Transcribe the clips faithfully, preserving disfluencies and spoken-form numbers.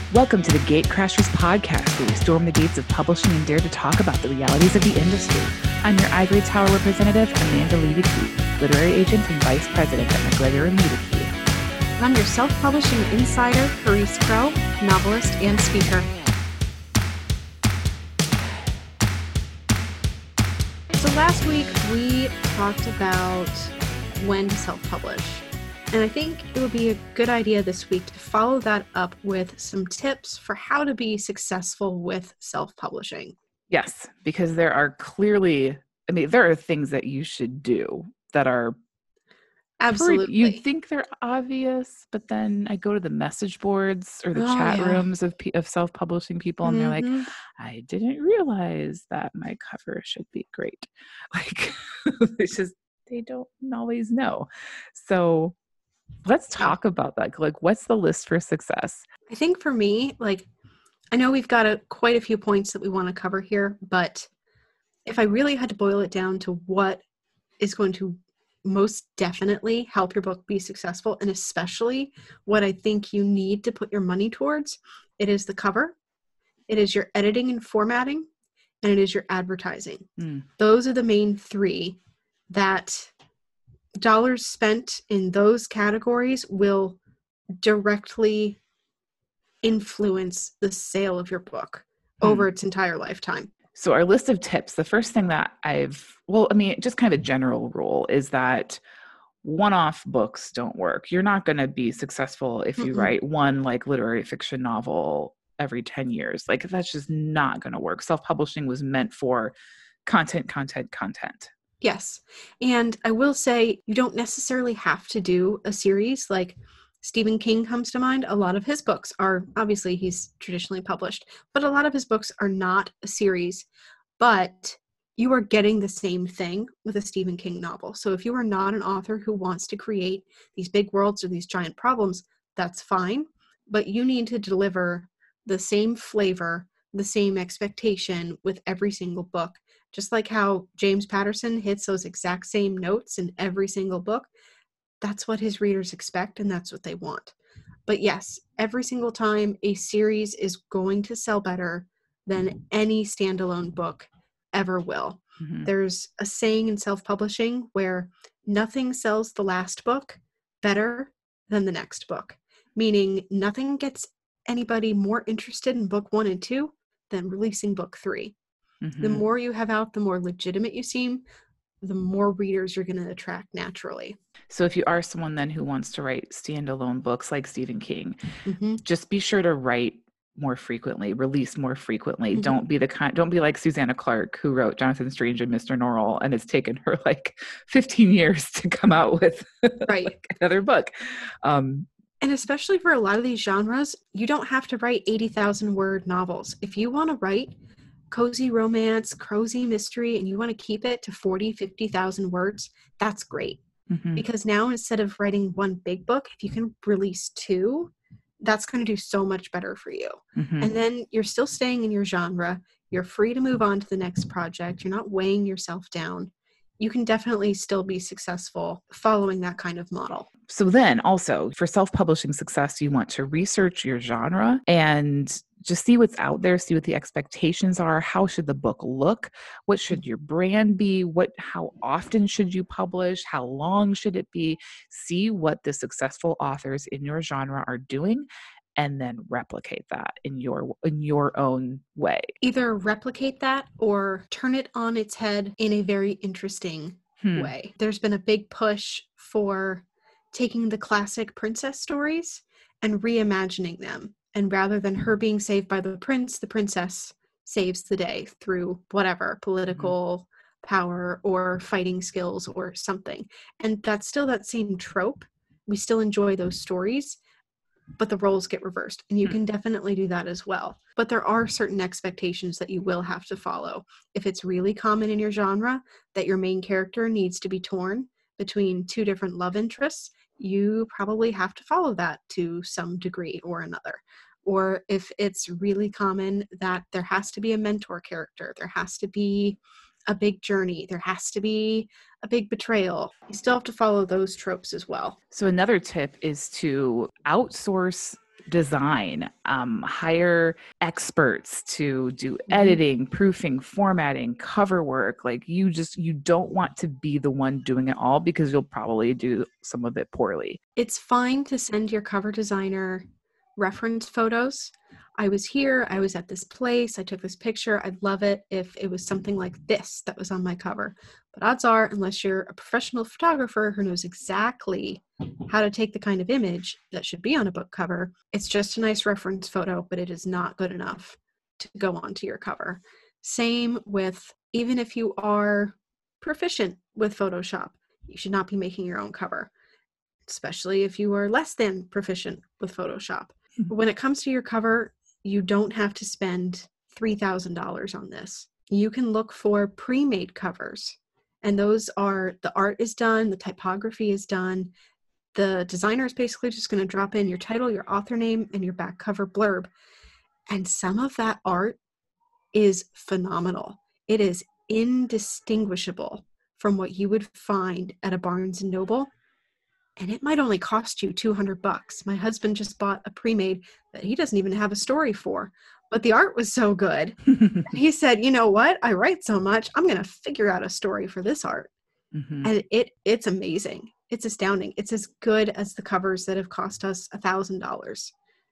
Welcome to the Gatecrashers podcast, where we storm the gates of publishing and dare to talk about the realities of the industry. I'm your Ivory Tower representative, Amanda Levy-Key, literary agent and vice president at MacGregor and Levy-Key. And I'm your self-publishing insider, Parise Crow, novelist and speaker. So last week we talked about when to self-publish. And I think it would be a good idea this week to follow that up with some tips for how to be successful with self-publishing. Yes, because there are clearly, I mean, there are things that you should do that are Absolutely. Pretty, you think they're obvious, but then I go to the message boards or the oh, chat yeah. rooms of of self-publishing people, and mm-hmm. they're like, I didn't realize that my cover should be great. Like, it's just, they don't always know. So let's talk yeah. about that. Like, what's the list for success? I think for me, like, I know we've got a, quite a few points that we want to cover here, but if I really had to boil it down to what is going to most definitely help your book be successful, and especially what I think you need to put your money towards, it is the cover, it is your editing and formatting, and it is your advertising. Mm. Those are the main three that dollars spent in those categories will directly influence the sale of your book mm. over its entire lifetime. So our list of tips, the first thing that I've, well, I mean, just kind of a general rule is that one-off books don't work. You're not going to be successful if you Mm-mm. write one like literary fiction novel every ten years. Like, that's just not going to work. Self-publishing was meant for content, content, content. Yes. And I will say you don't necessarily have to do a series. Like Stephen King comes to mind. A lot of his books are, obviously he's traditionally published, but a lot of his books are not a series, but you are getting the same thing with a Stephen King novel. So if you are not an author who wants to create these big worlds or these giant problems, that's fine, but you need to deliver the same flavor, the same expectation with every single book. Just like how James Patterson hits those exact same notes in every single book, that's what his readers expect, and that's what they want. But yes, every single time a series is going to sell better than any standalone book ever will. Mm-hmm. There's a saying in self-publishing where nothing sells the last book better than the next book, meaning nothing gets anybody more interested in book one and two than releasing book three. Mm-hmm. The more you have out, the more legitimate you seem, the more readers you're going to attract naturally. So if you are someone then who wants to write standalone books like Stephen King, mm-hmm. just be sure to write more frequently, release more frequently. Mm-hmm. Don't be the kind, don't be like Susanna Clarke, who wrote Jonathan Strange and Mister Norrell, and it's taken her like fifteen years to come out with right. like another book. Um, and especially for a lot of these genres, you don't have to write eighty thousand word novels. If you want to write cozy romance, cozy mystery, and you want to keep it to forty, fifty thousand words, that's great. Mm-hmm. Because now instead of writing one big book, if you can release two, that's going to do so much better for you. Mm-hmm. And then you're still staying in your genre. You're free to move on to the next project. You're not weighing yourself down. You can definitely still be successful following that kind of model. So then also for self-publishing success, you want to research your genre and just see what's out there, see what the expectations are. How should the book look? What should your brand be? What, how often should you publish? How long should it be? See what the successful authors in your genre are doing, and then replicate that in your in your own way. Either replicate that or turn it on its head in a very interesting hmm. way. There's been a big push for taking the classic princess stories and reimagining them. And rather than her being saved by the prince, the princess saves the day through whatever, political mm-hmm. power or fighting skills or something. And that's still that same trope. We still enjoy those stories, but the roles get reversed. And you mm-hmm. can definitely do that as well. But there are certain expectations that you will have to follow. If it's really common in your genre that your main character needs to be torn between two different love interests, you probably have to follow that to some degree or another. Or if it's really common that there has to be a mentor character, there has to be a big journey, there has to be a big betrayal, you still have to follow those tropes as well. So another tip is to outsource design, um, hire experts to do Mhm. editing, proofing, formatting, cover work. Like you just, you don't want to be the one doing it all because you'll probably do some of it poorly. It's fine to send your cover designer reference photos. I was here, I was at this place, I took this picture. I'd love it if it was something like this that was on my cover. But odds are, unless you're a professional photographer who knows exactly how to take the kind of image that should be on a book cover, it's just a nice reference photo, but it is not good enough to go onto your cover. Same with, even if you are proficient with Photoshop, you should not be making your own cover, especially if you are less than proficient with Photoshop. When it comes to your cover, you don't have to spend three thousand dollars on this. You can look for pre-made covers, and those are, the art is done, the typography is done. The designer is basically just going to drop in your title, your author name, and your back cover blurb. And some of that art is phenomenal. It is indistinguishable from what you would find at a Barnes and Noble. And it might only cost you two hundred bucks. My husband just bought a pre-made that he doesn't even have a story for, but the art was so good. He said, you know what? I write so much, I'm going to figure out a story for this art. Mm-hmm. And it it's amazing. It's astounding. It's as good as the covers that have cost us a thousand dollars.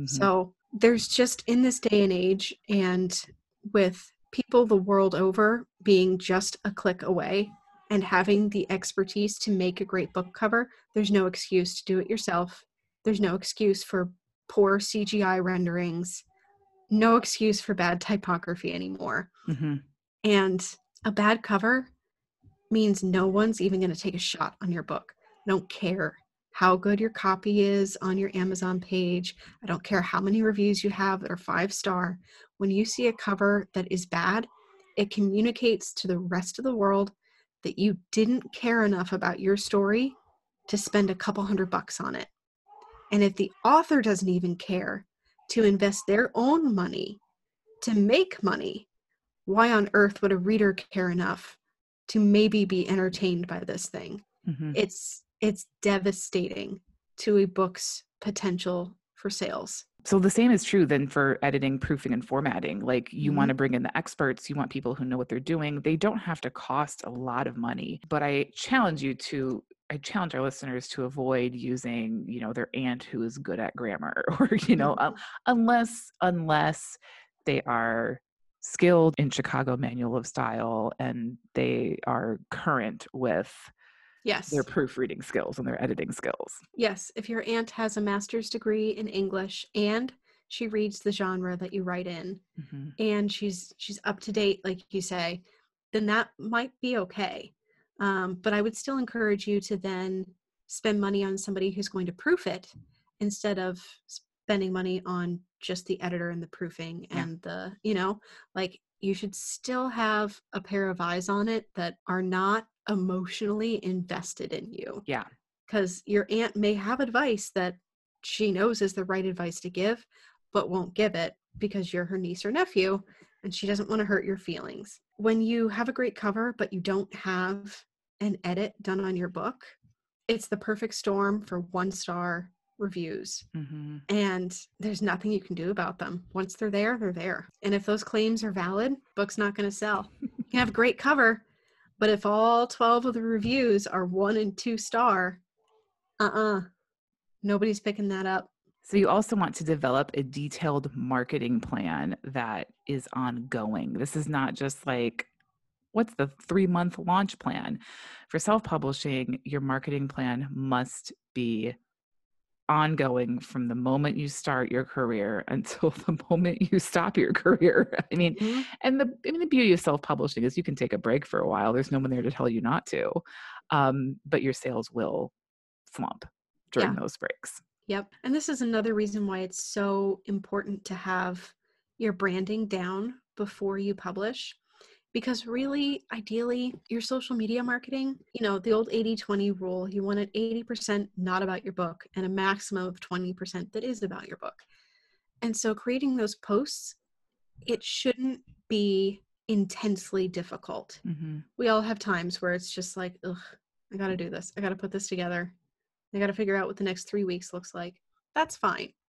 So there's just, in this day and age, and with people the world over being just a click away and having the expertise to make a great book cover, there's no excuse to do it yourself. There's no excuse for poor C G I renderings, no excuse for bad typography anymore. Mm-hmm. And a bad cover means no one's even going to take a shot on your book. I don't care how good your copy is on your Amazon page. I don't care how many reviews you have that are five star. When you see a cover that is bad, it communicates to the rest of the world that you didn't care enough about your story to spend a couple hundred bucks on it. And if the author doesn't even care to invest their own money to make money, why on earth would a reader care enough to maybe be entertained by this thing? Mm-hmm. It's it's devastating to a book's potential for sales. So the same is true then for editing, proofing, and formatting. Like you Mm-hmm. want to bring in the experts, you want people who know what they're doing. They don't have to cost a lot of money, but I challenge you to I challenge our listeners to avoid using, you know, their aunt who is good at grammar, or, you know, um, unless unless they are skilled in Chicago Manual of Style and they are current with Yes. their proofreading skills and their editing skills. Yes. If your aunt has a master's degree in English and she reads the genre that you write in, Mm-hmm. and she's she's up to date, like you say, then that might be okay. Um, but I would still encourage you to then spend money on somebody who's going to proof it instead of spending money on just the editor and the proofing and yeah. the, you know, like you should still have a pair of eyes on it that are not emotionally invested in you. Yeah. Because your aunt may have advice that she knows is the right advice to give, but won't give it because you're her niece or nephew and she doesn't want to hurt your feelings. When you have a great cover, but you don't have an edit done on your book, it's the perfect storm for one-star reviews. Mm-hmm. And there's nothing you can do about them. Once they're there, they're there. And if those claims are valid, book's not going to sell. You can have a great cover, but if all twelve of the reviews are one and two star, uh-uh, nobody's picking that up. So you also want to develop a detailed marketing plan that is ongoing. This is not just like, what's the three-month launch plan? For self-publishing, your marketing plan must be ongoing from the moment you start your career until the moment you stop your career. I mean, mm-hmm. and the I mean, the beauty of self-publishing is you can take a break for a while. There's no one there to tell you not to, um, but your sales will slump during yeah. those breaks. Yep. And this is another reason why it's so important to have your branding down before you publish. Because really, ideally, your social media marketing, you know, the old eighty twenty rule, you want it eighty percent not about your book and a maximum of twenty percent that is about your book. And so creating those posts, it shouldn't be intensely difficult. Mm-hmm. We all have times where it's just like, ugh, I got to do this. I got to put this together. I got to figure out what the next three weeks looks like. That's fine.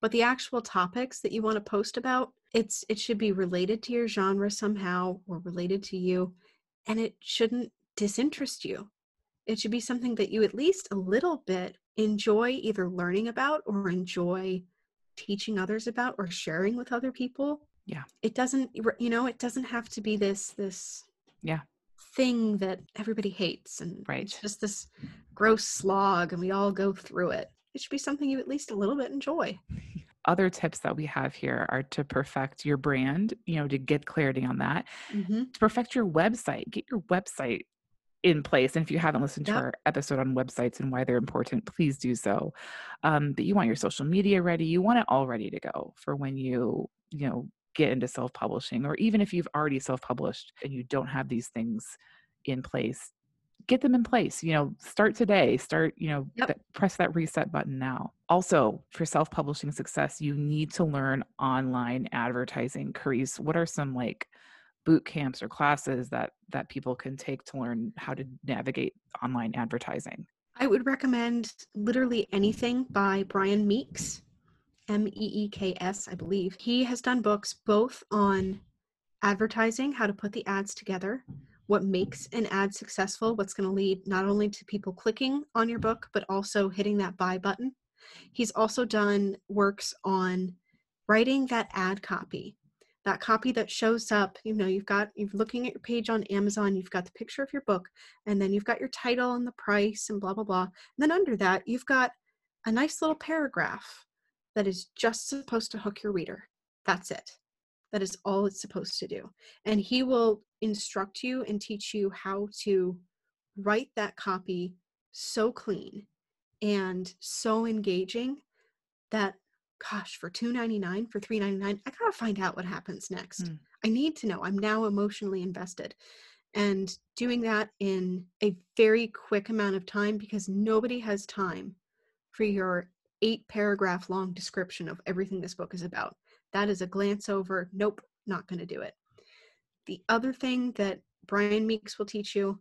But the actual topics that you want to post about, it's it should be related to your genre somehow or related to you, and it shouldn't disinterest you. It should be something that you at least a little bit enjoy either learning about or enjoy teaching others about or sharing with other people. Yeah. It doesn't, you know, it doesn't have to be this, this Yeah. thing that everybody hates. And Right. it's just this gross slog and we all go through it. It should be something you at least a little bit enjoy. Other tips that we have here are to perfect your brand, you know, to get clarity on that, Mm-hmm. to perfect your website, get your website in place. And if you haven't listened Yep. to our episode on websites and why they're important, please do so. Um, but you want your social media ready. You want it all ready to go for when you, you know, get into self-publishing, or even if you've already self-published and you don't have these things in place, get them in place. You know, start today, start, you know, Yep. th- press that reset button now. Also, for self-publishing success, you need to learn online advertising. Carice, what are some like boot camps or classes that that people can take to learn how to navigate online advertising? I would recommend literally anything by Brian Meeks, M E E K S, I believe. He has done books both on advertising, how to put the ads together, what makes an ad successful, what's going to lead not only to people clicking on your book, but also hitting that buy button. He's also done works on writing that ad copy, that copy that shows up. You know, you've got, you're looking at your page on Amazon, you've got the picture of your book, and then you've got your title and the price and blah, blah, blah. And then under that, you've got a nice little paragraph that is just supposed to hook your reader. That's it. That is all it's supposed to do. And he will instruct you and teach you how to write that copy so clean and so engaging that, gosh, for two ninety-nine, for three ninety-nine, I gotta find out what happens next. Mm. I need to know. I'm now emotionally invested. And doing that in a very quick amount of time, because nobody has time for your eight paragraph long description of everything this book is about. That is a glance over. Nope, not going to do it. The other thing that Brian Meeks will teach you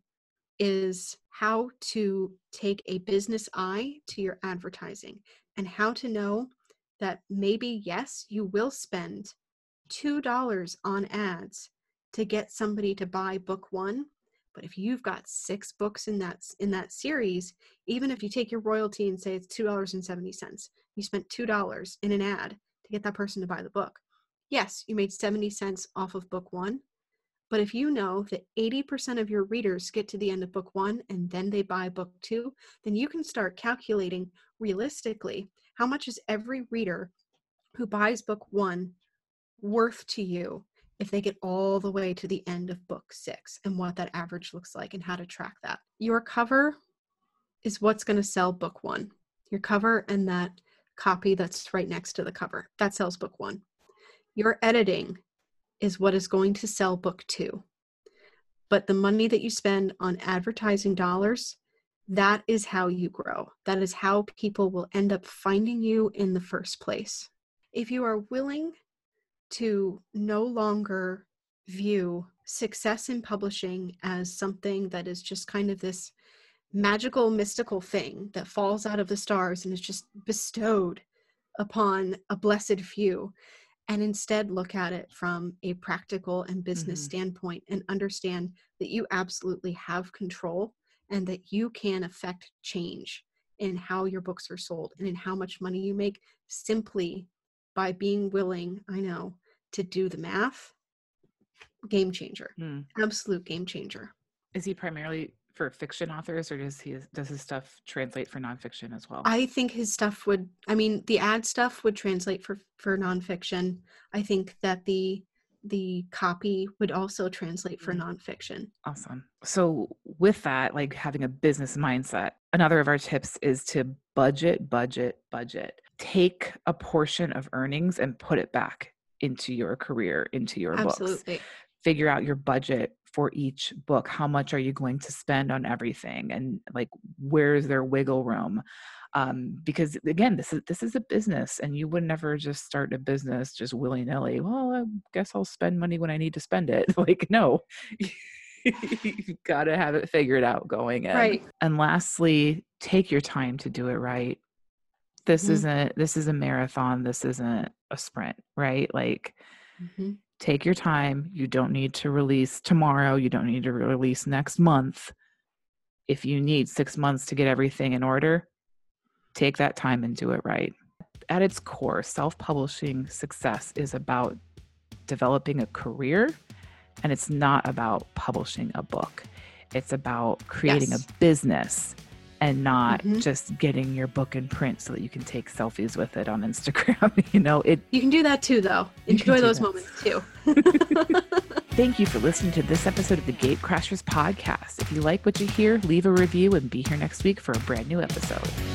is how to take a business eye to your advertising and how to know that maybe, yes, you will spend two dollars on ads to get somebody to buy book one. But if you've got six books in that in that series, even if you take your royalty and say it's two dollars and seventy cents, you spent two dollars in an ad to get that person to buy the book. Yes, you made seventy cents off of book one. But if you know that eighty percent of your readers get to the end of book one and then they buy book two, then you can start calculating realistically how much is every reader who buys book one worth to you if they get all the way to the end of book six, and what that average looks like and how to track that. Your cover is what's going to sell book one. Your cover and that copy that's right next to the cover, that sells book one. Your editing is what is going to sell book two. But the money that you spend on advertising dollars, that is how you grow. That is how people will end up finding you in the first place. If you are willing to no longer view success in publishing as something that is just kind of this magical, mystical thing that falls out of the stars and is just bestowed upon a blessed few, and instead look at it from a practical and business mm-hmm. standpoint and understand that you absolutely have control and that you can affect change in how your books are sold and in how much money you make simply by being willing, I know, to do the math. Game changer. Mm. Absolute game changer. Is he primarily for fiction authors, or does he does his stuff translate for nonfiction as well? I think his stuff would, I mean, the ad stuff would translate for, for nonfiction. I think that the the copy would also translate for mm-hmm. nonfiction. Awesome. So with that, like having a business mindset, another of our tips is to budget, budget, budget. Take a portion of earnings and put it back into your career, into your Absolutely. books. Figure out your budget for each book. How much are you going to spend on everything? And like, where is there wiggle room? Um, because again, this is, this is a business, and you would never just start a business just willy nilly. Well, I guess I'll spend money when I need to spend it. Like, no, you've got to have it figured out going in. Right. And lastly, take your time to do it right. This Mhm. isn't, this is a marathon. This isn't a sprint, right? Like, Mm-hmm. take your time. You don't need to release tomorrow. You don't need to release next month. If you need six months to get everything in order, take that time and do it right. At its core, self-publishing success is about developing a career, and it's not about publishing a book. It's about creating Yes. a business and not Mhm. just getting your book in print so that you can take selfies with it on Instagram. You know, it. You can do that too, though. You can Enjoy do those that. moments too. Thank you for listening to this episode of the Gatecrashers podcast. If you like what you hear, leave a review and be here next week for a brand new episode.